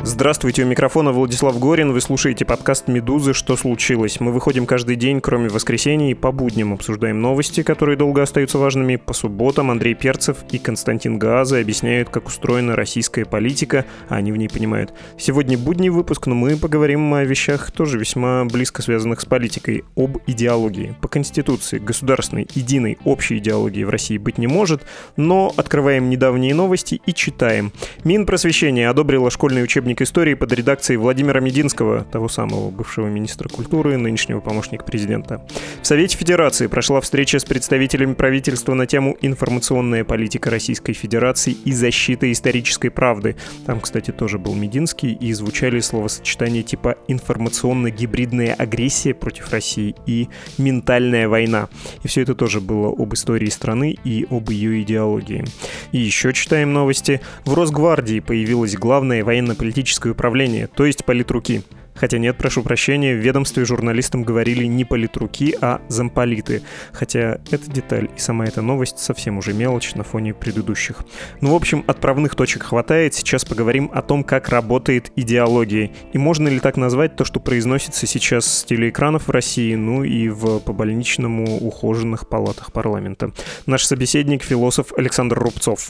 Здравствуйте, у микрофона Владислав Горин. Вы слушаете подкаст «Медузы. Что случилось?». Мы выходим каждый день, кроме воскресенья, и по будням обсуждаем новости, которые долго остаются важными. По субботам Андрей Перцев и Константин Гааза объясняют, как устроена российская политика, а они в ней понимают. Сегодня будний выпуск, но мы поговорим о вещах, тоже весьма близко связанных с политикой, об идеологии. По Конституции государственной, единой, общей идеологии в России быть не может, но открываем недавние новости и читаем. Минпросвещение одобрило школьный учебник истории под редакцией Владимира Мединского, того самого бывшего министра культуры, нынешнего помощника президента. В Совете Федерации прошла встреча с представителями правительства на тему «Информационная политика Российской Федерации и защита исторической правды». Там, кстати, тоже был Мединский, и звучали словосочетания типа «информационно-гибридная агрессия против России» и «ментальная война». И все это тоже было об истории страны и об ее идеологии. И еще читаем новости. В Росгвардии появилось главное военно-политическое управление, то есть политруки. Хотя нет, прошу прощения, в ведомстве журналистам говорили не политруки, а замполиты. Хотя эта деталь и сама эта новость совсем уже мелочь на фоне предыдущих. Ну, в общем, отправных точек хватает. Сейчас поговорим о том, как работает идеология. И можно ли так назвать то, что произносится сейчас с телеэкранов в России, ну и в побольничному ухоженных палатах парламента. Наш собеседник — философ Александр Рубцов.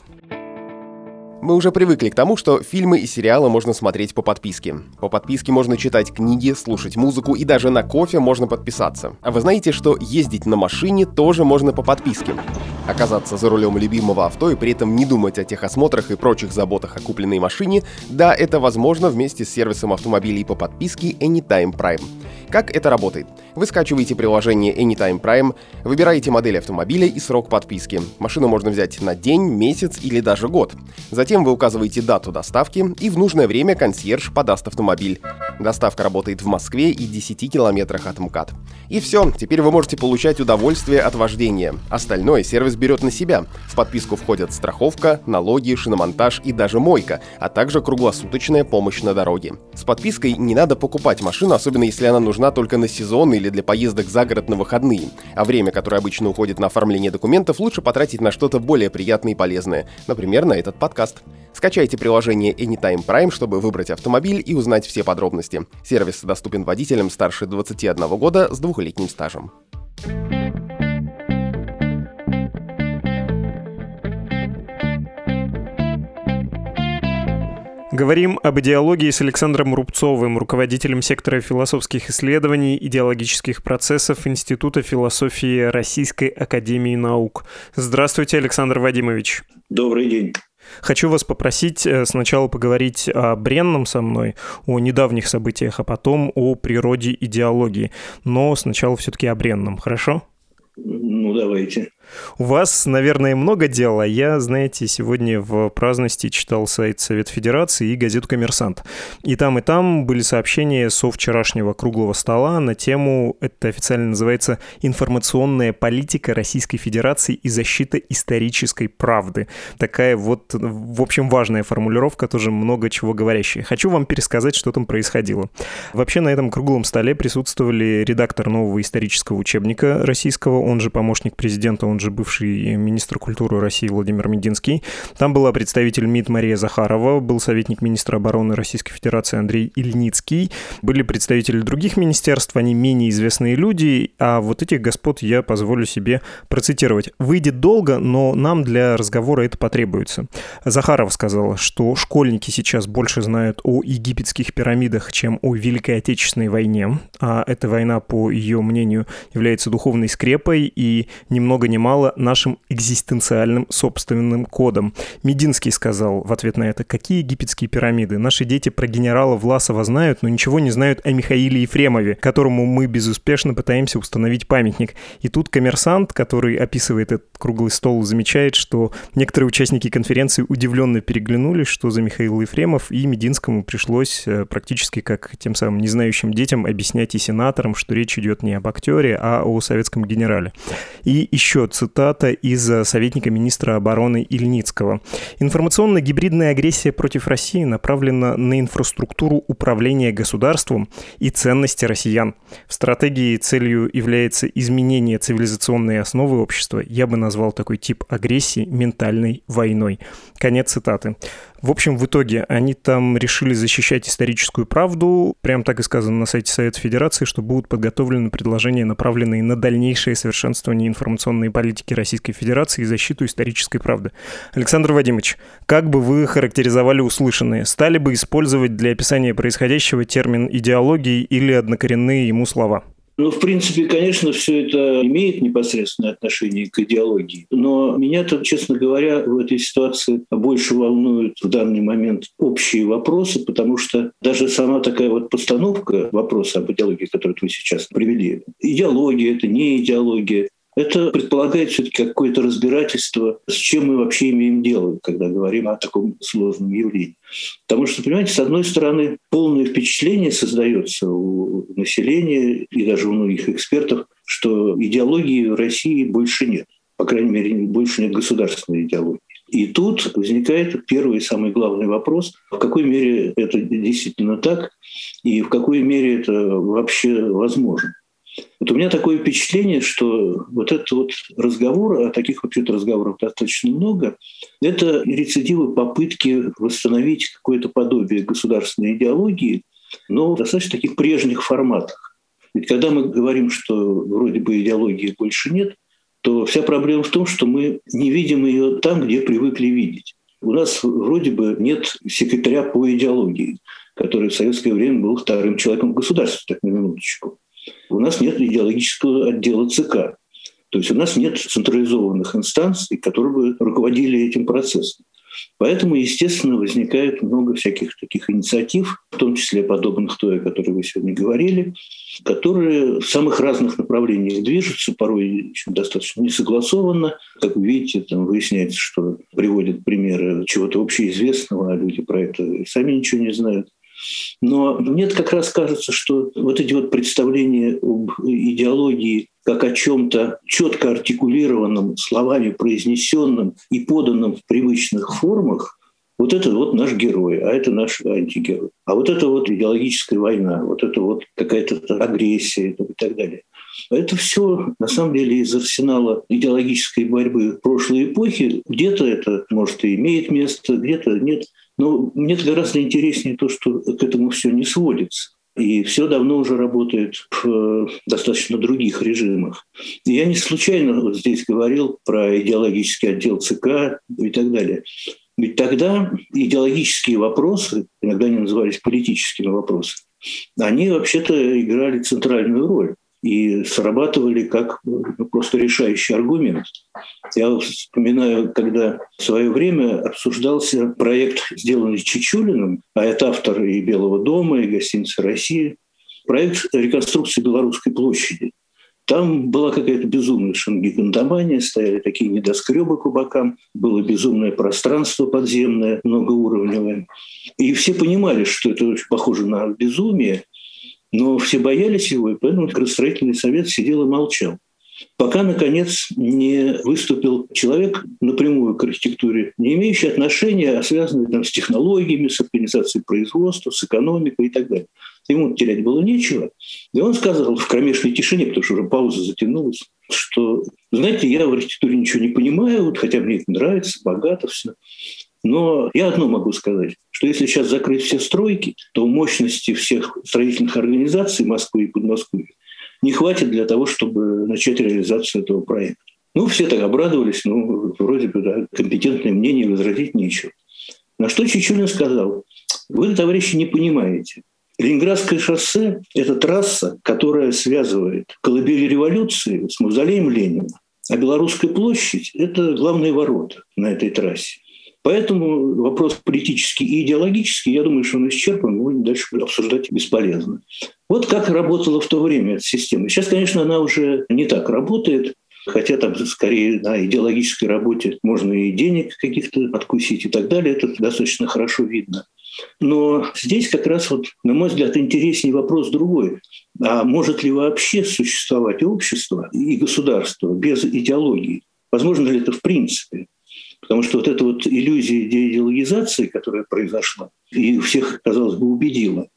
Мы уже привыкли к тому, что фильмы и сериалы можно смотреть по подписке. По подписке можно читать книги, слушать музыку и даже на кофе можно подписаться. А вы знаете, что ездить на машине тоже можно по подписке? Оказаться за рулем любимого авто и при этом не думать о техосмотрах и прочих заботах о купленной машине, да, это возможно вместе с сервисом автомобилей по подписке Anytime Prime. Как это работает? Вы скачиваете приложение Anytime Prime, выбираете модель автомобиля и срок подписки. Машину можно взять на день, месяц или даже год. Затем вы указываете дату доставки, и в нужное время консьерж подаст автомобиль. Доставка работает в Москве и 10 километрах от МКАД. И все, теперь вы можете получать удовольствие от вождения. Остальное сервис берет на себя. В подписку входят страховка, налоги, шиномонтаж и даже мойка, а также круглосуточная помощь на дороге. С подпиской не надо покупать машину, особенно если она нужна только на сезон или для поездок за город на выходные. А время, которое обычно уходит на оформление документов, лучше потратить на что-то более приятное и полезное. Например, на этот подкаст. Скачайте приложение Anytime Prime, чтобы выбрать автомобиль и узнать все подробности. Сервис доступен водителям старше 21 года с 2-летним стажем. Говорим об идеологии с Александром Рубцовым, руководителем сектора философских исследований идеологических процессов Института философии Российской академии наук. Здравствуйте, Александр Вадимович. Добрый день. Хочу вас попросить сначала поговорить о бренном со мной, о недавних событиях, а потом о природе идеологии. Но сначала все-таки о бренном, хорошо? Ну, давайте. У вас, наверное, много дел, а я, знаете, сегодня в праздности читал сайт Совета Федерации и газету «Коммерсант». И там были сообщения со вчерашнего круглого стола на тему, это официально называется «Информационная политика Российской Федерации и защита исторической правды». Такая вот, в общем, важная формулировка, тоже много чего говорящая. Хочу вам пересказать, что там происходило. Вообще на этом круглом столе присутствовали редактор нового исторического учебника российского, он же помощник президента, он же бывший министр культуры России Владимир Мединский. Там была представитель МИД Мария Захарова, был советник министра обороны Российской Федерации Андрей Ильницкий, были представители других министерств, они менее известные люди, а вот этих господ я позволю себе процитировать. «Выйдет долго, но нам для разговора это потребуется». Захарова сказала, что школьники сейчас больше знают о египетских пирамидах, чем о Великой Отечественной войне, а эта война, по ее мнению, является духовной скрепой и ни много ни мало нашим экзистенциальным собственным кодом. Мединский сказал в ответ на это: «Какие египетские пирамиды? Наши дети про генерала Власова знают, но ничего не знают о Михаиле Ефремове, которому мы безуспешно пытаемся установить памятник». И тут «Коммерсант», который описывает этот круглый стол, замечает, что некоторые участники конференции удивленно переглянулись, что за Михаил Ефремов, и Мединскому пришлось практически как тем самым незнающим детям объяснять и сенаторам, что речь идет не об актере, а о советском генерале. И еще цитата из советника министра обороны Ильницкого. «Информационно-гибридная агрессия против России направлена на инфраструктуру управления государством и ценности россиян. В стратегии целью является изменение цивилизационной основы общества. Я бы назвал такой тип агрессии ментальной войной». Конец цитаты. В общем, в итоге они там решили защищать историческую правду. Прям так и сказано на сайте Совета Федерации, что будут подготовлены предложения, направленные на дальнейшее совершенствование информационной политики Российской Федерации и защиту исторической правды. Александр Вадимович, как бы вы характеризовали услышанное? Стали бы использовать для описания происходящего термин «идеологии» или однокоренные ему слова? В принципе, конечно, все это имеет непосредственное отношение к идеологии. Но меня-то, честно говоря, в этой ситуации больше волнуют в данный момент общие вопросы, потому что даже сама такая вот постановка вопроса об идеологии, которую вы сейчас привели, идеология — это не идеология. Это предполагает все-таки какое-то разбирательство, с чем мы вообще имеем дело, когда говорим о таком сложном явлении. Потому что, понимаете, с одной стороны, полное впечатление создается у населения и даже у многих экспертов, что идеологии в России больше нет. По крайней мере, больше нет государственной идеологии. И тут возникает первый и самый главный вопрос, в какой мере это действительно так и в какой мере это вообще возможно. Вот у меня такое впечатление, что вот этот вот разговор, а таких вообще-то разговоров достаточно много, это рецидивы попытки восстановить какое-то подобие государственной идеологии, но в достаточно таких прежних форматах. Ведь когда мы говорим, что вроде бы идеологии больше нет, то вся проблема в том, что мы не видим ее там, где привыкли видеть. У нас вроде бы нет секретаря по идеологии, который в советское время был вторым человеком в государстве, так на минуточку. У нас нет идеологического отдела ЦК. То есть у нас нет централизованных инстанций, которые бы руководили этим процессом. Поэтому, естественно, возникает много всяких таких инициатив, в том числе подобных той, о которой вы сегодня говорили, которые в самых разных направлениях движутся, порой еще достаточно несогласованно. Как вы видите, там выясняется, что приводят примеры чего-то общеизвестного, а люди про это сами ничего не знают. Но мне как раз кажется, что вот эти вот представления об идеологии как о чем-то четко артикулированном, словами произнесенном и поданном в привычных формах, вот это вот наш герой, а это наш антигерой. А вот это вот идеологическая война, вот это вот какая-то агрессия и так далее. Это все на самом деле из арсенала идеологической борьбы прошлой эпохи. Где-то это, может, и имеет место, где-то нет. Но мне гораздо интереснее то, что к этому все не сводится. И все давно уже работает в достаточно других режимах. И я не случайно вот здесь говорил про идеологический отдел ЦК и так далее. Ведь тогда идеологические вопросы, иногда они назывались политическими вопросами, они вообще-то играли центральную роль и срабатывали как просто решающий аргумент. Я вспоминаю, когда в свое время обсуждался проект, сделанный Чечулиным, а это автор и «Белого дома», и «Гостиницы России», проект реконструкции Белорусской площади. Там была какая-то безумная шангигантомания, стояли такие небоскребы по бокам, было безумное пространство подземное, многоуровневое. И все понимали, что это очень похоже на безумие, но все боялись его, и поэтому градостроительный совет сидел и молчал. Пока, наконец, не выступил человек напрямую к архитектуре, не имеющий отношения, а связанный там с технологиями, с организацией производства, с экономикой и так далее. Ему терять было нечего. И он сказал в кромешной тишине, потому что уже пауза затянулась, что, знаете, я в архитектуре ничего не понимаю, вот, хотя мне это нравится, богато все. Но я одно могу сказать, что если сейчас закрыть все стройки, то мощности всех строительных организаций Москвы и Подмосковья не хватит для того, чтобы начать реализацию этого проекта. Все так обрадовались, вроде бы, да, компетентное мнение, возразить нечего. На что Чечулин сказал: вы, товарищи, не понимаете. Ленинградское шоссе – это трасса, которая связывает колыбель революции с мавзолеем Ленина. А Белорусская площадь – это главные ворота на этой трассе. Поэтому вопрос политический и идеологический, я думаю, что он исчерпан, его дальше обсуждать бесполезно. Вот как работала в то время эта система. Сейчас, конечно, она уже не так работает, хотя там скорее на идеологической работе можно и денег каких-то откусить и так далее, это достаточно хорошо видно. Но здесь как раз, на мой взгляд, интереснее вопрос другой. А может ли вообще существовать общество и государство без идеологии? Возможно ли это в принципе? Потому что эта иллюзия деидеологизации, которая произошла и всех, казалось бы, убедила,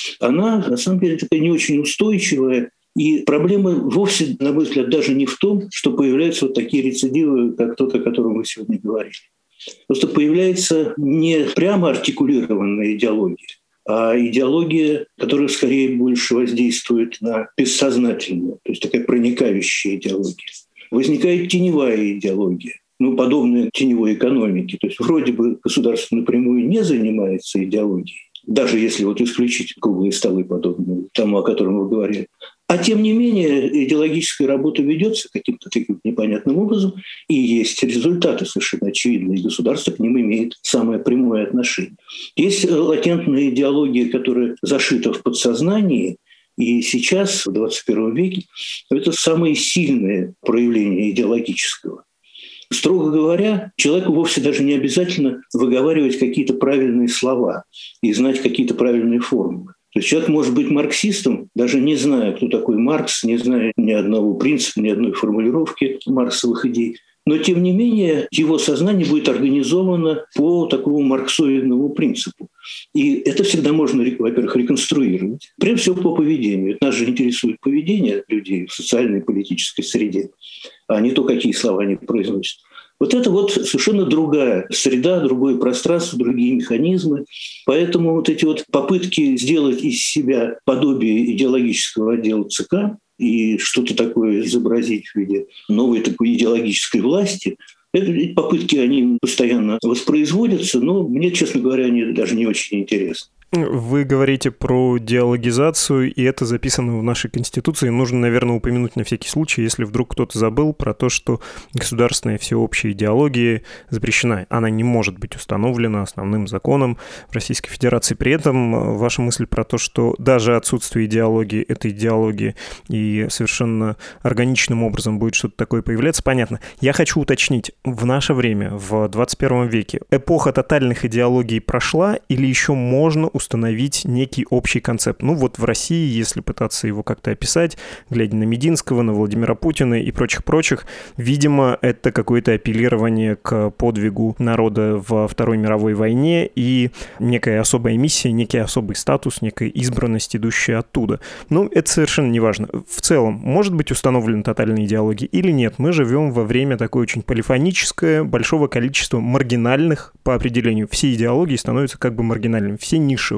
она на самом деле такая не очень устойчивая. И проблема вовсе, на мой взгляд, даже не в том, что появляются такие рецидивы, как тот, о котором мы сегодня говорили. Просто появляется не прямо артикулированная идеология, а идеология, которая скорее больше воздействует на бессознательную, то есть такая проникающая идеология. Возникает теневая идеология, подобная теневой экономике. То есть вроде бы государство напрямую не занимается идеологией, даже если исключить круглые столы, подобные тому, о котором вы говорили. А тем не менее идеологическая работа ведется каким-то таким непонятным образом, и есть результаты совершенно очевидные, и государство к ним имеет самое прямое отношение. Есть латентная идеология, которая зашита в подсознании, и сейчас, в 21 веке, это самое сильное проявление идеологического. Строго говоря, человеку вовсе даже не обязательно выговаривать какие-то правильные слова и знать какие-то правильные формулы. То есть человек может быть марксистом, даже не зная, кто такой Маркс, не зная ни одного принципа, ни одной формулировки марксовых идей. Но, тем не менее, его сознание будет организовано по такому марксоидному принципу. И это всегда можно, во-первых, реконструировать. Прежде всего по поведению. Нас же интересует поведение людей в социальной и политической среде, а не то, какие слова они произносят. Это совершенно другая среда, другое пространство, другие механизмы. Поэтому эти попытки сделать из себя подобие идеологического отдела ЦК и что-то такое изобразить в виде новой такой идеологической власти, эти попытки, они постоянно воспроизводятся, но мне, честно говоря, они даже не очень интересны. Вы говорите про диалогизацию, и это записано в нашей Конституции. Нужно, наверное, упомянуть на всякий случай, если вдруг кто-то забыл, про то, что государственная всеобщая идеология запрещена. Она не может быть установлена основным законом в Российской Федерации. При этом ваша мысль про то, что даже отсутствие идеологии — это идеология, и совершенно органичным образом будет что-то такое появляться, понятно. Я хочу уточнить, в наше время, в 21 веке, эпоха тотальных идеологий прошла или еще можно установить некий общий концепт? В России, если пытаться его как-то описать, глядя на Мединского, на Владимира Путина и прочих, видимо, это какое-то апеллирование к подвигу народа во Второй мировой войне и некая особая миссия, некий особый статус, некая избранность, идущая оттуда. Это совершенно не важно. В целом, может быть установлена тотальная идеология или нет? Мы живем во время такое очень полифоническое, большого количества маргинальных, по определению, все идеологии становятся как бы маргинальными, все нишевые.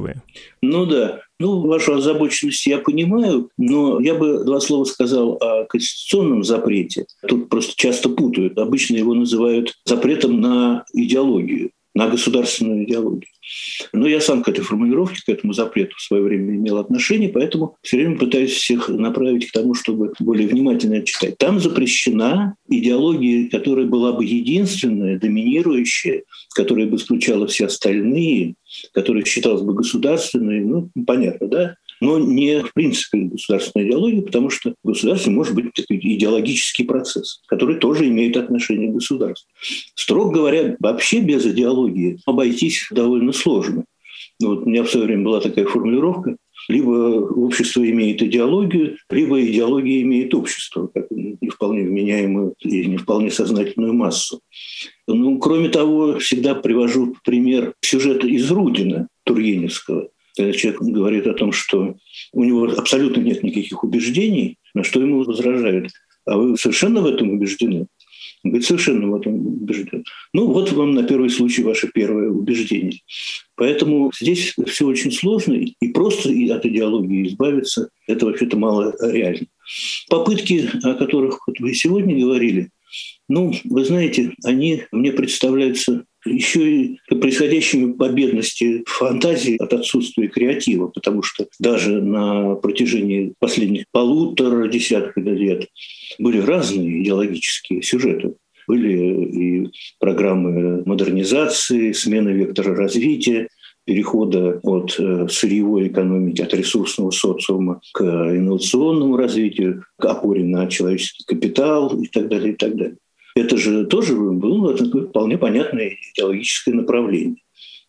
Да. Вашу озабоченность я понимаю, но я бы два слова сказал о конституционном запрете. Тут просто часто путают. Обычно его называют запретом на идеологию, на государственную идеологию. Но я сам к этой формулировке, к этому запрету в свое время имел отношение, поэтому все время пытаюсь всех направить к тому, чтобы более внимательно это читать. Там запрещена идеология, которая была бы единственная, доминирующая, которая бы исключала все остальные, которая считалась бы государственной, понятно, да? Но не в принципе государственная идеология, потому что в государстве может быть такой идеологический процесс, который тоже имеет отношение к государству. Строго говоря, вообще без идеологии обойтись довольно сложно. У меня в свое время была такая формулировка: либо общество имеет идеологию, либо идеология имеет общество, как не вполне вменяемую и не вполне сознательную массу. Кроме того, всегда привожу пример сюжета из Рудина Тургеневского. Когда человек говорит о том, что у него абсолютно нет никаких убеждений, на что ему возражают: а вы совершенно в этом убеждены? Он говорит: совершенно в этом убежден. Вам на первый случай ваше первое убеждение. Поэтому здесь все очень сложно, и просто от идеологии избавиться — это вообще-то мало реально. Попытки, о которых вы сегодня говорили, вы знаете, они мне представляются еще и происходящими по бедности фантазии от отсутствия креатива, потому что даже на протяжении последних 1,5 десятка лет были разные идеологические сюжеты. Были и программы модернизации, смены вектора развития, перехода от сырьевой экономики, от ресурсного социума к инновационному развитию, к опоре на человеческий капитал и так далее, и так далее. Это же тоже было такое вполне понятное идеологическое направление.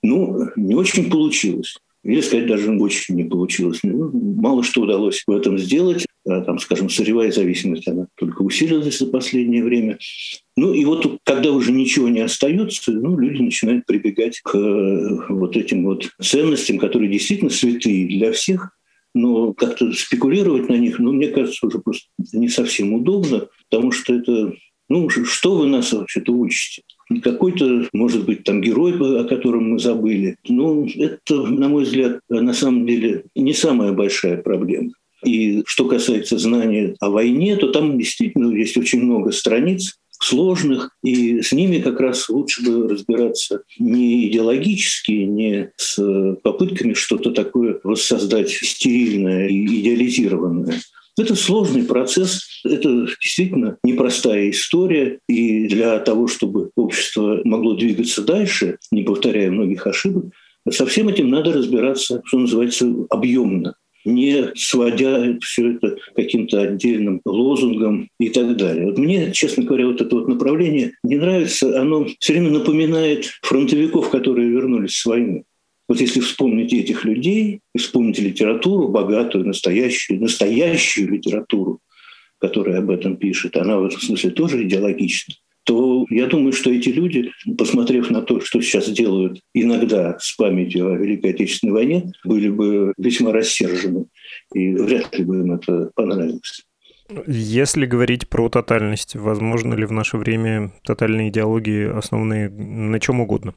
Не очень получилось. Или сказать, даже очень не получилось. Мало что удалось в этом сделать. Сырьевая зависимость, она только усилилась за последнее время. И вот когда уже ничего не остается, люди начинают прибегать к вот этим вот ценностям, которые действительно святые для всех, но как-то спекулировать на них, мне кажется, уже просто не совсем удобно, потому что это, что вы нас вообще-то учите? Какой-то, может быть, там герой, о котором мы забыли. Это, на мой взгляд, на самом деле не самая большая проблема. И что касается знания о войне, то там действительно есть очень много страниц сложных, и с ними как раз лучше бы разбираться не идеологически, не с попытками что-то такое воссоздать стерильное и идеализированное. Это сложный процесс, это действительно непростая история, и для того, чтобы общество могло двигаться дальше, не повторяя многих ошибок, со всем этим надо разбираться, что называется, объемно, не сводя все это к каким-то отдельным лозунгам и так далее. Вот мне, честно говоря, вот это вот направление не нравится. Оно все время напоминает фронтовиков, которые вернулись с войны. Вот если вспомнить этих людей, вспомнить литературу, богатую, настоящую литературу, которая об этом пишет, она в этом смысле тоже идеологична, то я думаю, что эти люди, посмотрев на то, что сейчас делают иногда с памятью о Великой Отечественной войне, были бы весьма рассержены, и вряд ли бы им это понравилось. Если говорить про тотальность, возможно ли в наше время тотальные идеологии, основанные на чем угодно?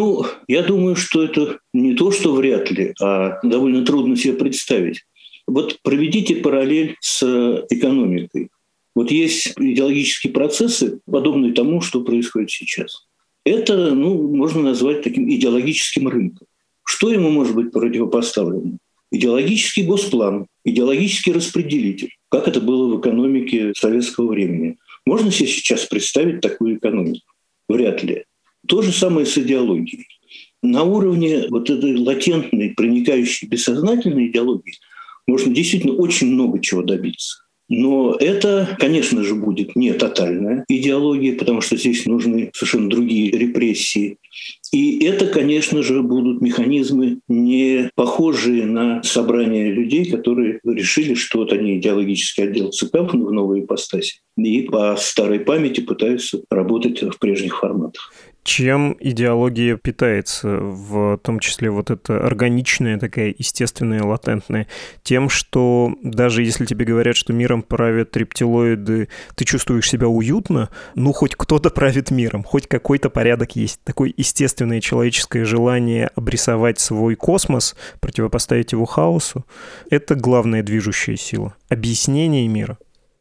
Я думаю, что это не то, что вряд ли, а довольно трудно себе представить. Вот проведите параллель с экономикой. Вот есть идеологические процессы, подобные тому, что происходит сейчас. Это, можно назвать таким идеологическим рынком. Что ему может быть противопоставлено? Идеологический госплан, идеологический распределитель, как это было в экономике советского времени. Можно себе сейчас представить такую экономику? Вряд ли. То же самое с идеологией. На уровне вот этой латентной, проникающей бессознательной идеологии можно действительно очень много чего добиться. Но это, конечно же, будет не тотальная идеология, потому что здесь нужны совершенно другие репрессии. И это, конечно же, будут механизмы, не похожие на собрание людей, которые решили, что вот они идеологический отдел ЦК в новой ипостаси и по старой памяти пытаются работать в прежних форматах. Чем идеология питается, в том числе вот эта органичная, такая естественная, латентная? Тем, что даже если тебе говорят, что миром правят рептилоиды, ты чувствуешь себя уютно, хоть кто-то правит миром, хоть какой-то порядок есть. Такое естественное человеческое желание обрисовать свой космос, противопоставить его хаосу — это главная движущая сила. Объяснение мира.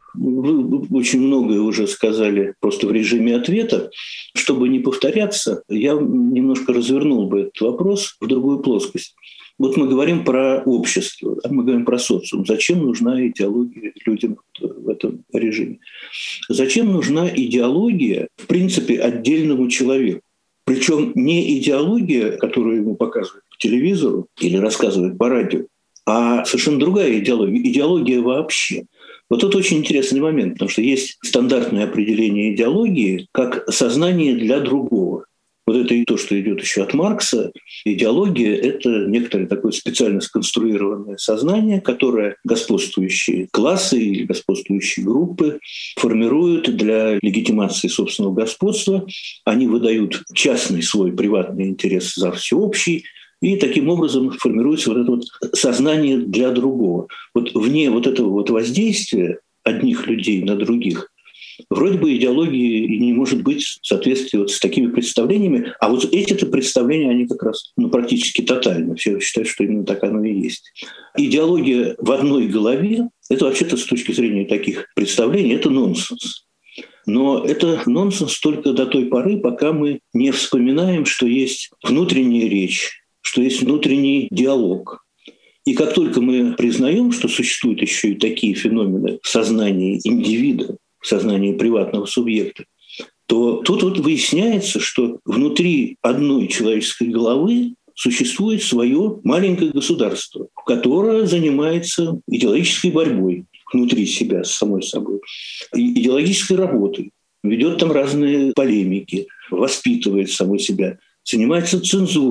Вы очень многое уже сказали просто в режиме ответа. Чтобы не повторяться, я немножко развернул бы этот вопрос в другую плоскость. Вот мы говорим про общество, мы говорим про социум. Зачем нужна идеология людям в этом режиме? Зачем нужна идеология, в принципе, отдельному человеку? Причем не идеология, которую ему показывают по телевизору или рассказывают по радио, а совершенно другая идеология. Идеология вообще. Вот тут очень интересный момент, потому что есть стандартное определение идеологии как сознание для другого. Вот это и то, что идет еще от Маркса. Идеология — это некоторое такое специально сконструированное сознание, которое господствующие классы или господствующие группы формируют для легитимации собственного господства. Они выдают частный свой приватный интерес за всеобщий, и таким образом формируется вот это вот сознание для другого. Вот вне вот этого вот воздействия одних людей на других вроде бы идеологии и не может быть в соответствии вот с такими представлениями. А вот эти-то представления, они как раз практически тотальны. Все считают, что именно так оно и есть. Идеология в одной голове — это вообще-то с точки зрения таких представлений это нонсенс. Но это нонсенс только до той поры, пока мы не вспоминаем, что есть внутренняя речь, что есть внутренний диалог. И как только мы признаем, что существуют еще и такие феномены в сознании индивида, в сознании приватного субъекта, то тут вот выясняется, что внутри одной человеческой головы существует свое маленькое государство, которое занимается идеологической борьбой внутри себя, с самой собой, идеологической работой, ведет там разные полемики, воспитывает самой себя, занимается цензурой,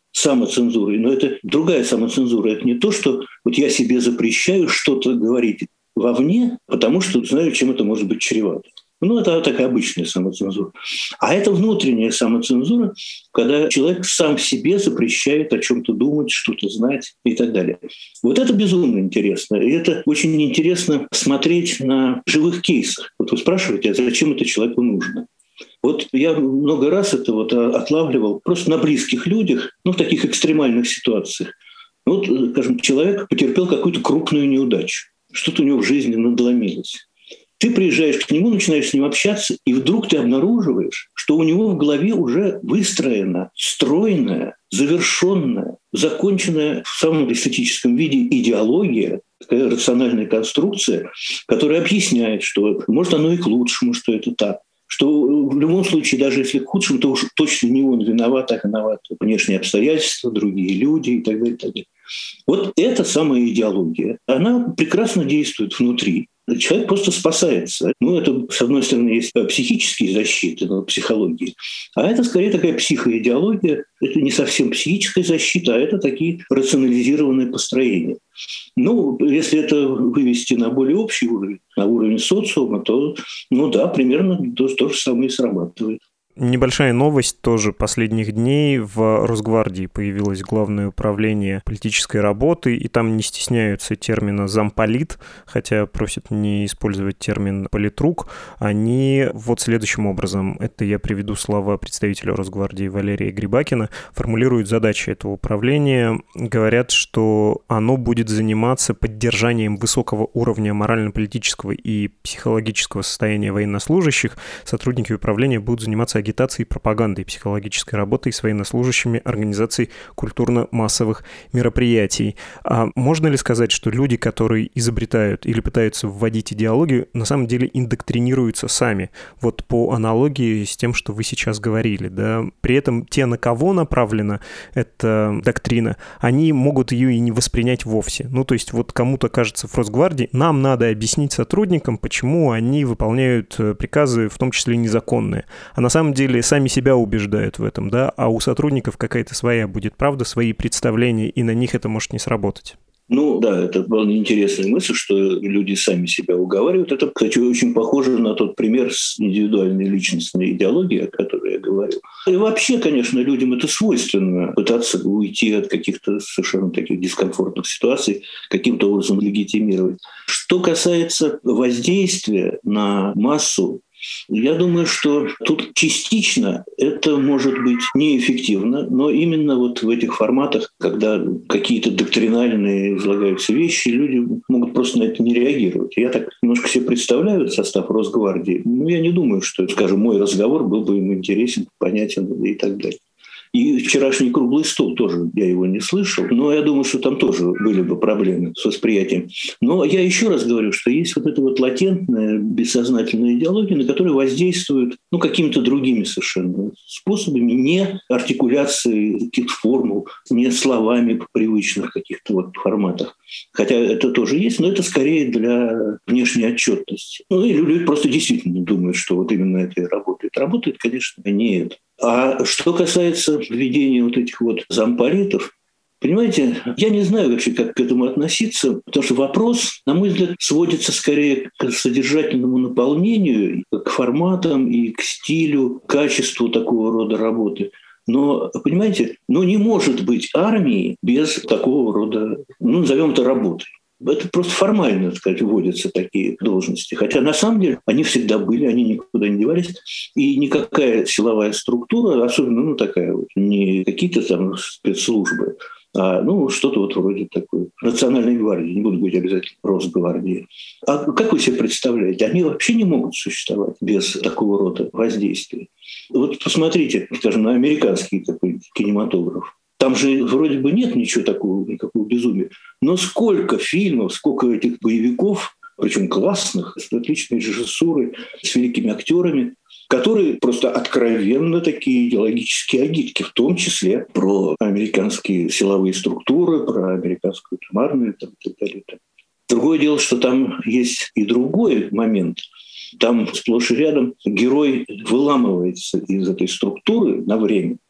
самоцензурой, но это другая самоцензура. Это не то, что вот я себе запрещаю что-то говорить вовне, потому что знаю, чем это может быть чревато. Ну, это такая обычная самоцензура. А это внутренняя самоцензура, когда человек сам себе запрещает о чем-то думать, что-то знать и так далее. Вот это безумно интересно. И это очень интересно смотреть на живых кейсах. Вот вы спрашиваете, а зачем это человеку нужно? Вот я много раз это вот отлавливал просто на близких людях, ну, в таких экстремальных ситуациях. Вот, скажем, человек потерпел какую-то крупную неудачу. Что-то у него в жизни надломилось. Ты приезжаешь к нему, начинаешь с ним общаться, и вдруг ты обнаруживаешь, что у него в голове уже выстроена стройная, завершенная, законченная в самом эстетическом виде идеология, такая рациональная конструкция, которая объясняет, что может оно и к лучшему, что это так. Что в любом случае, даже если к худшему, то уж точно не он виноват, а виноваты внешние обстоятельства, другие люди и так далее, и так далее. Вот эта самая идеология, она прекрасно действует внутри. Человек просто спасается. Ну, это, с одной стороны, есть психические защиты, психологии, а это скорее такая психоидеология. Это не совсем психическая защита, а это такие рационализированные построения. Ну, если это вывести на более общий уровень, на уровень социума, то, ну да, примерно то же самое и срабатывает. Небольшая новость тоже последних дней. В Росгвардии появилось Главное управление политической работы, и там не стесняются термина «замполит», хотя просят не использовать термин «политрук». Они вот следующим образом, это я приведу слова представителя Росгвардии Валерия Грибакина, формулируют задачи этого управления. Говорят, что оно будет заниматься поддержанием высокого уровня морально-политического и психологического состояния военнослужащих. Сотрудники управления будут заниматься агитацией, пропагандой, психологической работой с военнослужащими организаций культурно-массовых мероприятий. А можно ли сказать, что люди, которые изобретают или пытаются вводить идеологию, на самом деле индоктринируются сами? Вот по аналогии с тем, что вы сейчас говорили, да? При этом те, на кого направлена эта доктрина, они могут ее и не воспринять вовсе. Ну, то есть вот кому-то кажется в Росгвардии, нам надо объяснить сотрудникам, почему они выполняют приказы, в том числе незаконные. А на самом деле сами себя убеждают в этом, да, а у сотрудников какая-то своя будет правда, свои представления, и на них это может не сработать. Ну да, это была интересная мысль, что люди сами себя уговаривают. Это, кстати, очень похоже на тот пример с индивидуальной личностной идеологией, о которой я говорил. И вообще, конечно, людям это свойственно пытаться уйти от каких-то совершенно таких дискомфортных ситуаций, каким-то образом легитимировать. Что касается воздействия на массу, я думаю, что тут частично это может быть неэффективно, но именно вот в этих форматах, когда какие-то доктринальные излагаются вещи, люди могут просто на это не реагировать. Я так немножко себе представляю состав Росгвардии, но я не думаю, что, скажем, мой разговор был бы им интересен, понятен и так далее. И вчерашний круглый стол тоже, я его не слышал, но я думаю, что там тоже были бы проблемы с восприятием. Но я еще раз говорю, что есть вот эта вот латентная, бессознательная идеология, на которую воздействуют какими-то другими совершенно способами, не артикуляцией каких-то формул, не словами в привычных каких-то вот форматах. Хотя это тоже есть, но это скорее для внешней отчетности. И люди просто действительно думают, что вот именно это и работает. Работает, конечно, не это. А что касается введения вот этих вот замполитов, понимаете, я не знаю вообще, как к этому относиться, потому что вопрос, на мой взгляд, сводится скорее к содержательному наполнению, к форматам и к стилю, к качеству такого рода работы. Но, понимаете, не может быть армии без такого рода, назовем это работой. Это просто формально, так сказать, вводятся такие должности. Хотя на самом деле они всегда были, они никуда не девались. И никакая силовая структура, особенно такая вот, не какие-то там спецслужбы, а что-то вот вроде такой национальной гвардии, не буду говорить обязательно Росгвардии. А как вы себе представляете, они вообще не могут существовать без такого рода воздействия. Вот посмотрите, скажем, на американский такой кинематограф. Там же вроде бы нет ничего такого, никакого безумия. Но сколько фильмов, сколько этих боевиков, причем классных, с отличной режиссурой, с великими актерами, которые просто откровенно такие идеологические агитки, в том числе про американские силовые структуры, про американскую армию и так далее. Другое дело, что там есть и другой момент. Там сплошь и рядом герой выламывается из этой структуры на время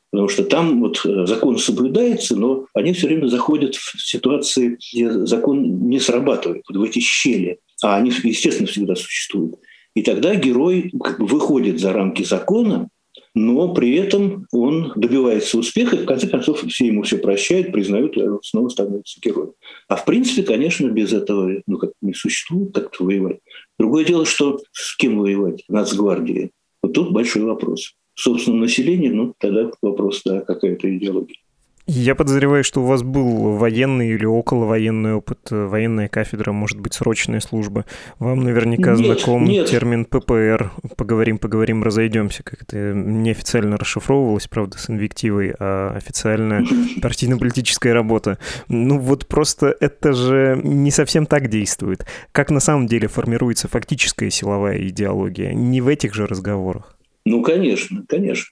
Потому что там вот закон соблюдается, но они все время заходят в ситуации, где закон не срабатывает, вот в эти щели. А они, естественно, всегда существуют. И тогда герой как бы выходит за рамки закона, но при этом он добивается успеха, и в конце концов все ему все прощают, признают, и он снова становится героем. А в принципе, конечно, без этого не существует как-то воевать. Другое дело, что с кем воевать? Нацгвардии. Вот тут большой вопрос. Собственном населении, тогда вопрос, да, какая-то идеология. Я подозреваю, что у вас был военный или околовоенный опыт, военная кафедра, может быть, срочная служба. Вам наверняка знаком термин ППР. Поговорим, разойдемся, как это неофициально расшифровывалось, правда, с инвективой, а официально партийно-политическая работа. Вот просто это же не совсем так действует. Как на самом деле формируется фактическая силовая идеология? Не в этих же разговорах. Конечно.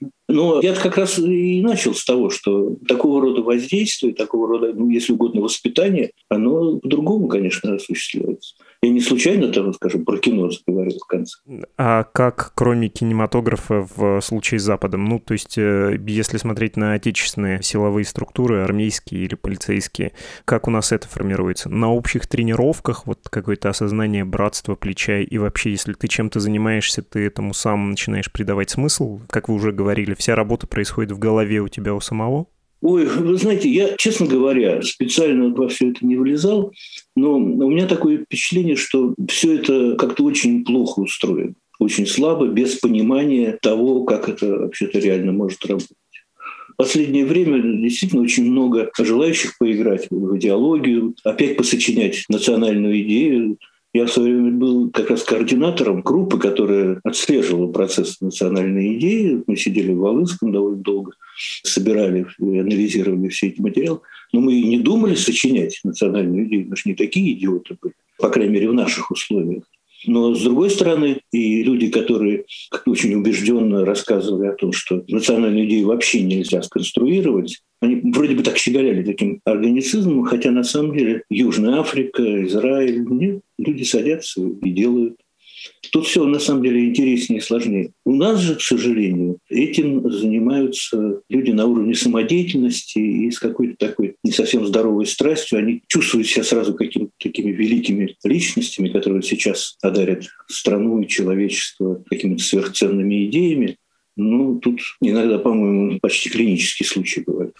Но я как раз и начал с того, что такого рода воздействие, такого рода, если угодно, воспитание, оно по-другому, конечно, осуществляется. Я не случайно, скажем, про кино заговорил в конце. А как, кроме кинематографа, в случае с Западом? То есть, если смотреть на отечественные силовые структуры, армейские или полицейские, как у нас это формируется? На общих тренировках какое-то осознание братства, плеча, и вообще, если ты чем-то занимаешься, ты этому сам начинаешь придавать смысл? Как вы уже говорили, вся работа происходит в голове у тебя у самого? Ой, вы знаете, я, честно говоря, специально во все это не влезал, но у меня такое впечатление, что все это как-то очень плохо устроено, очень слабо, без понимания того, как это вообще-то реально может работать. В последнее время действительно очень много желающих поиграть в идеологию, опять посочинять национальную идею. Я в свое время был как раз координатором группы, которая отслеживала процесс национальной идеи. Мы сидели в Волынском довольно долго, собирали, анализировали все эти материалы. Но мы и не думали сочинять национальную идею. Мы же не такие идиоты были, по крайней мере, в наших условиях. Но, с другой стороны, и люди, которые очень убежденно рассказывали о том, что национальную идею вообще нельзя сконструировать, они вроде бы так щеголяли таким органицизмом, хотя на самом деле Южная Африка, Израиль, нет, люди садятся и делают. Тут все на самом деле интереснее и сложнее. У нас же, к сожалению, этим занимаются люди на уровне самодеятельности и с какой-то такой не совсем здоровой страстью. Они чувствуют себя сразу какими-то такими великими личностями, которые сейчас одарят страну и человечество какими-то сверхценными идеями. Тут иногда, по-моему, почти клинический случай бывает.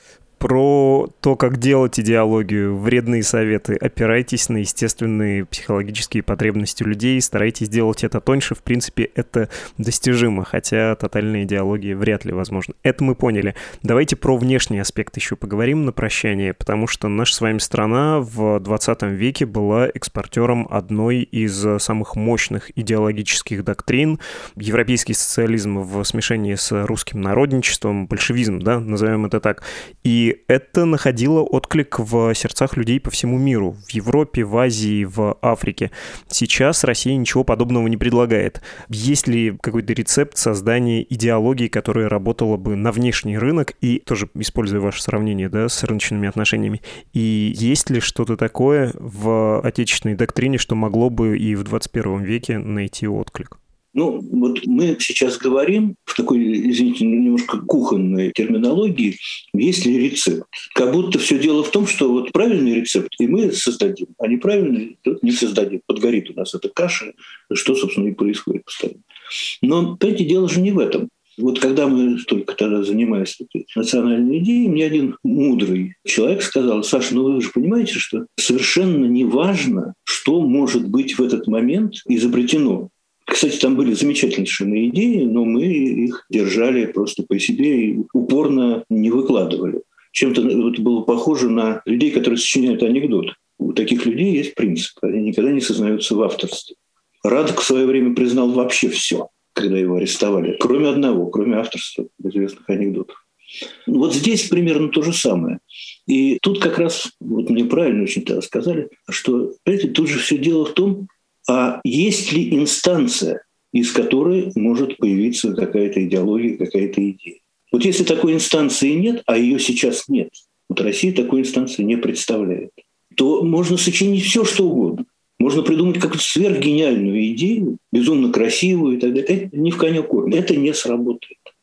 Про то, как делать идеологию, вредные советы. Опирайтесь на естественные психологические потребности людей, старайтесь делать это тоньше. В принципе, это достижимо, хотя тотальная идеология вряд ли возможна. Это мы поняли. Давайте про внешний аспект еще поговорим на прощание, потому что наша с вами страна в 20 веке была экспортером одной из самых мощных идеологических доктрин. Европейский социализм в смешении с русским народничеством, большевизм, да, назовем это так. И это находило отклик в сердцах людей по всему миру. В Европе, в Азии, в Африке. Сейчас Россия ничего подобного не предлагает. Есть ли какой-то рецепт создания идеологии, которая работала бы на внешний рынок, и тоже используя ваше сравнение, да, с рыночными отношениями, и есть ли что-то такое в отечественной доктрине, что могло бы и в 21 веке найти отклик? Мы сейчас говорим в такой, извините, немножко кухонной терминологии, есть ли рецепт. Как будто все дело в том, что правильный рецепт и мы создадим, а неправильный не создадим. Подгорит у нас эта каша, что, собственно, и происходит постоянно. Но, понимаете, дело же не в этом. Когда мы только тогда занимались этой национальной идеей, мне один мудрый человек сказал: Саша, вы же понимаете, что совершенно не важно, что может быть в этот момент изобретено. Кстати, там были замечательнейшие идеи, но мы их держали просто по себе и упорно не выкладывали. Чем-то это было похоже на людей, которые сочиняют анекдоты. У таких людей есть принцип. Они никогда не сознаются в авторстве. Радок в свое время признал вообще все, когда его арестовали, кроме одного, кроме авторства известных анекдотов. Здесь примерно то же самое. И тут как раз, мне правильно очень тогда сказали, что, понимаете, тут же все дело в том, а есть ли инстанция, из которой может появиться какая-то идеология, какая-то идея? Если такой инстанции нет, а ее сейчас нет, Россия такой инстанции не представляет, то можно сочинить все, что угодно. Можно придумать какую-то сверхгениальную идею, безумно красивую и так далее. Это не в коня корм, это не сработает.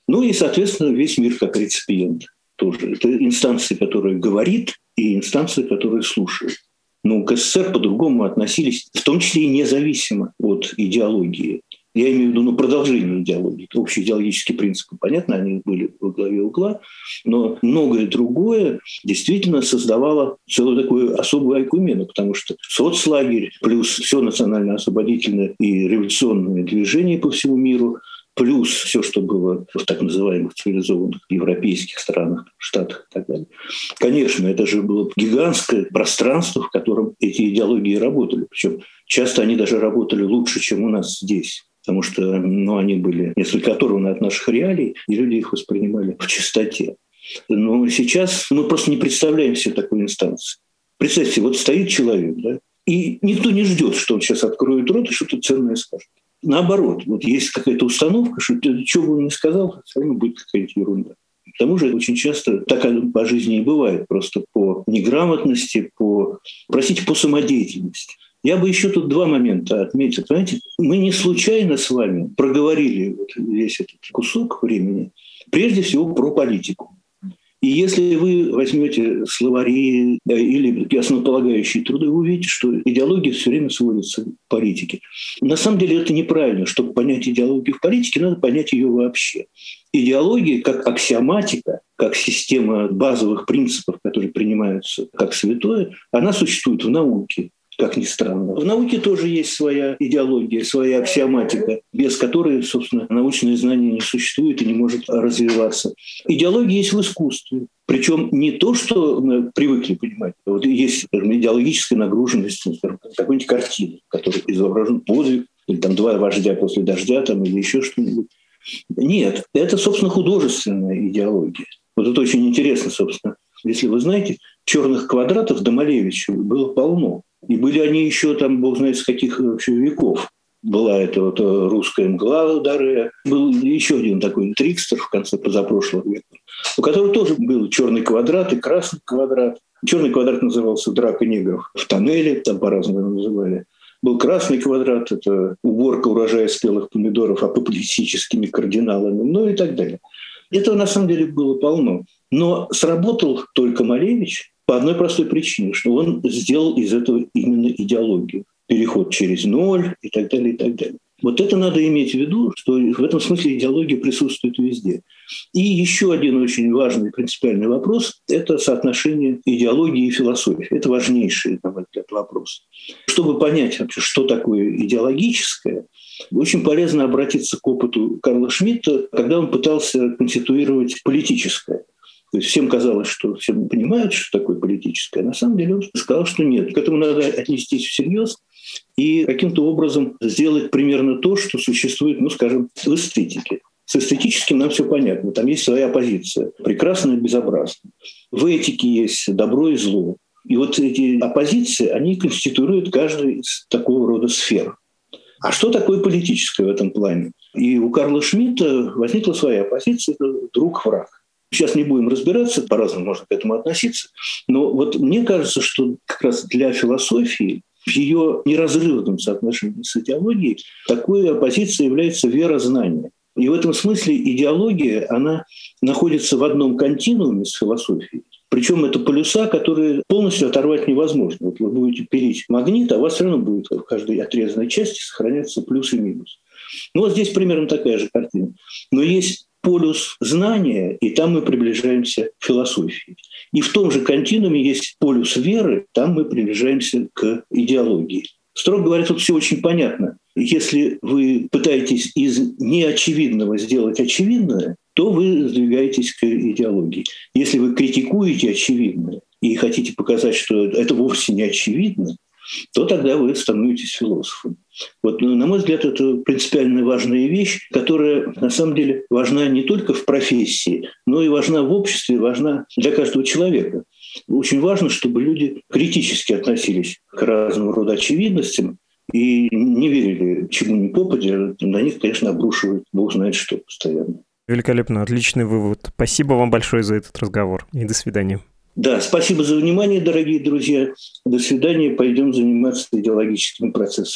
Ну и, соответственно, весь мир как реципиент тоже. Это инстанция, которая говорит, и инстанция, которая слушает. Но к СССР по-другому относились, в том числе и независимо от идеологии. Я имею в виду продолжение идеологии. Общие идеологические принципы, понятно, они были во главе угла, но многое другое действительно создавало целую такую особую айкумену, потому что соцлагерь плюс все национально-освободительное и революционное движение по всему миру, плюс все, что было в так называемых цивилизованных европейских странах, Штатах и так далее. Конечно, это же было гигантское пространство, в котором эти идеологии работали. Причем часто они даже работали лучше, чем у нас здесь. Потому что они были несколько оторваны от наших реалий, и люди их воспринимали в чистоте. Но сейчас мы просто не представляем себе такой инстанции. Представьте, вот стоит человек, да, и никто не ждет, что он сейчас откроет рот и что-то ценное скажет. Наоборот, вот есть какая-то установка, что что бы он ни сказал, все равно будет какая-то ерунда. К тому же очень часто так по жизни и бывает, просто по неграмотности, по самодеятельности. Я бы еще тут два момента отметил. Понимаете, мы не случайно с вами проговорили весь этот кусок времени, прежде всего про политику. И если вы возьмете словари или основополагающие труды, вы увидите, что идеология все время сводится к политике. На самом деле это неправильно. Чтобы понять идеологию в политике, надо понять ее вообще. Идеология как аксиоматика, как система базовых принципов, которые принимаются как святое, она существует в науке. Как ни странно. В науке тоже есть своя идеология, своя аксиоматика, без которой, собственно, научное знание не существует и не может развиваться. Идеология есть в искусстве. Причем не то, что мы привыкли понимать. Вот есть идеологическая нагруженность какой-нибудь картины, в которой изображен подвиг, или там два вождя после дождя, там, или еще что-нибудь. Нет, это, собственно, художественная идеология. Вот это очень интересно, собственно. Если вы знаете, черных квадратов до Малевича было полно. И были они еще там, бог знает, с каких вообще веков. Была это вот русская мгла Даре. Был еще один такой трикстер в конце позапрошлого века, у которого тоже был черный квадрат и красный квадрат. Черный квадрат назывался «Драка негров в тоннеле», там по-разному называли. Был красный квадрат, это уборка урожая спелых помидоров апоплексическими кардиналами, ну и так далее. Этого на самом деле было полно. Но сработал только Малевич по одной простой причине, что он сделал из этого именно идеологию. Переход через ноль и так далее, и так далее. Вот это надо иметь в виду, что в этом смысле идеология присутствует везде. И еще один очень важный принципиальный вопрос – это соотношение идеологии и философии. Это важнейший, на мой взгляд, вопрос. Чтобы понять вообще, что такое идеологическое, очень полезно обратиться к опыту Карла Шмидта, когда он пытался конституировать политическое. То есть всем казалось, что все понимают, что такое политическое. На самом деле он сказал, что нет. К этому надо отнестись всерьез и каким-то образом сделать примерно то, что существует, скажем, в эстетике. С эстетическим нам все понятно. Там есть своя позиция. Прекрасное и безобразное. В этике есть добро и зло. И вот эти оппозиции, они конституируют каждую из такого рода сфер. А что такое политическое в этом плане? И у Карла Шмидта возникла своя позиция – это друг-враг. Сейчас не будем разбираться, по-разному можно к этому относиться. Но вот мне кажется, что как раз для философии в ее неразрывном соотношении с идеологией такой оппозицией является вера знания. И в этом смысле идеология, она находится в одном континууме с философией. Причем это полюса, которые полностью оторвать невозможно. Вот вы будете пилить магнит, а у вас все равно будет в каждой отрезанной части сохраняться плюс и минус. Вот здесь примерно такая же картина. Но есть полюс знания, и там мы приближаемся к философии. И в том же континууме есть полюс веры, там мы приближаемся к идеологии. Строго говоря, тут все очень понятно. Если вы пытаетесь из неочевидного сделать очевидное, то вы сдвигаетесь к идеологии. Если вы критикуете очевидное и хотите показать, что это вовсе не очевидно, то тогда вы становитесь философом. Вот, на мой взгляд, это принципиально важная вещь, которая на самом деле важна не только в профессии, но и важна в обществе, важна для каждого человека. Очень важно, чтобы люди критически относились к разного рода очевидностям и не верили чему ни попадя. На них, конечно, обрушивают бог знает что постоянно. Великолепно, отличный вывод. Спасибо вам большое за этот разговор и до свидания. Да, спасибо за внимание, дорогие друзья. До свидания. Пойдем заниматься идеологическими процессами.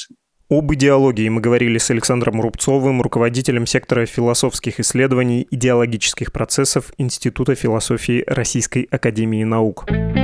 Об идеологии мы говорили с Александром Рубцовым, руководителем сектора философских исследований идеологических процессов Института философии Российской академии наук.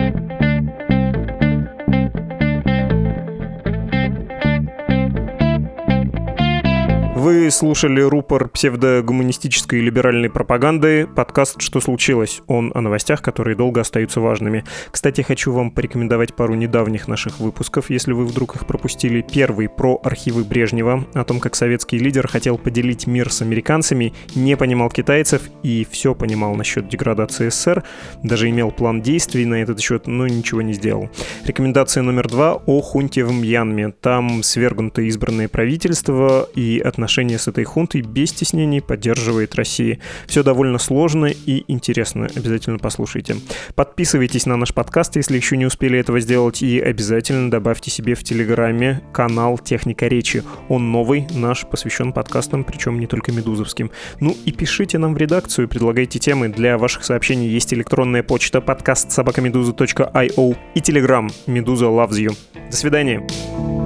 Вы слушали рупор псевдогуманистической и либеральной пропаганды, подкаст «Что случилось?». Он о новостях, которые долго остаются важными. Кстати, хочу вам порекомендовать пару недавних наших выпусков, если вы вдруг их пропустили. Первый про архивы Брежнева, о том, как советский лидер хотел поделить мир с американцами, не понимал китайцев и все понимал насчет деградации СССР, даже имел план действий на этот счет, но ничего не сделал. Рекомендация номер 2 о хунте в Мьянме. Там свергнуто избранное правительство, и отношения с этой хунтой без стеснений поддерживает Россия. Все довольно сложно и интересно. Обязательно послушайте. Подписывайтесь на наш подкаст, если еще не успели этого сделать, и обязательно добавьте себе в Телеграме канал «Техника речи». Он новый, наш, посвящен подкастам, причем не только медузовским. Ну и пишите нам в редакцию, предлагайте темы. Для ваших сообщений есть электронная почта подкаст@meduza.io и Телеграм «Медуза loves you». До свидания.